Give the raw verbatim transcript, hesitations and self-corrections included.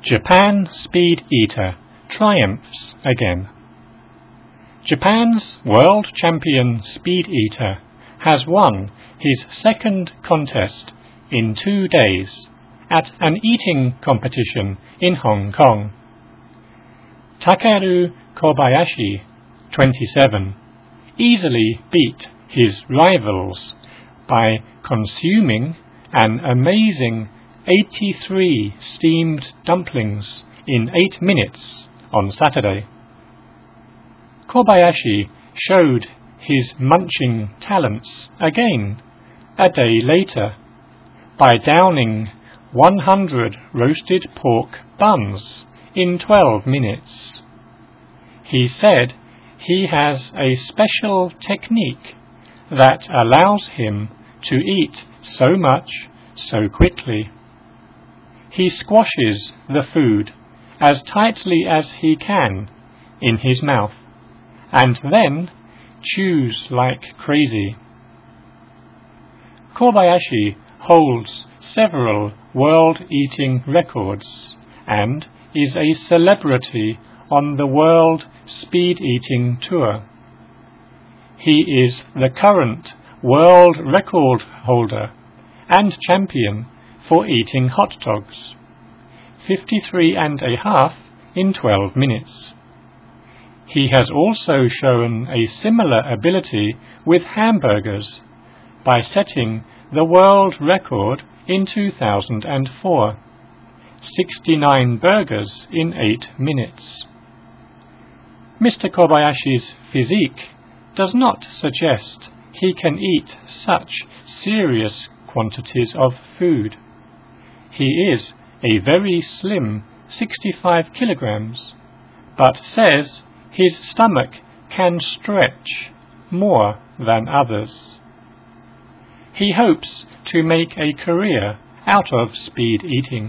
Japan Speed Eater triumphs again. Japan's world champion speed eater has won his second contest in two days at an eating competition in Hong Kong. Takeru Kobayashi, twenty-seven, easily beat his rivals by consuming an amazing eighty-three steamed dumplings in eight minutes on Saturday. Kobayashi showed his munching talents again a day later by downing one hundred roasted pork buns in twelve minutes. He said he has a special technique that allows him to eat so much so quickly. He squashes the food as tightly as he can in his mouth and then chews like crazy. Kobayashi holds several world eating records and is a celebrity on the World Speed Eating Tour. He is the current world record holder and champion for eating hot dogs, fifty-three and a half in twelve minutes. He has also shown a similar ability with hamburgers by setting the world record in two thousand four, sixty-nine burgers in eight minutes. Mister Kobayashi's physique does not suggest he can eat such serious quantities of food. He is a very slim sixty-five kilograms, but says his stomach can stretch more than others. He hopes to make a career out of speed eating.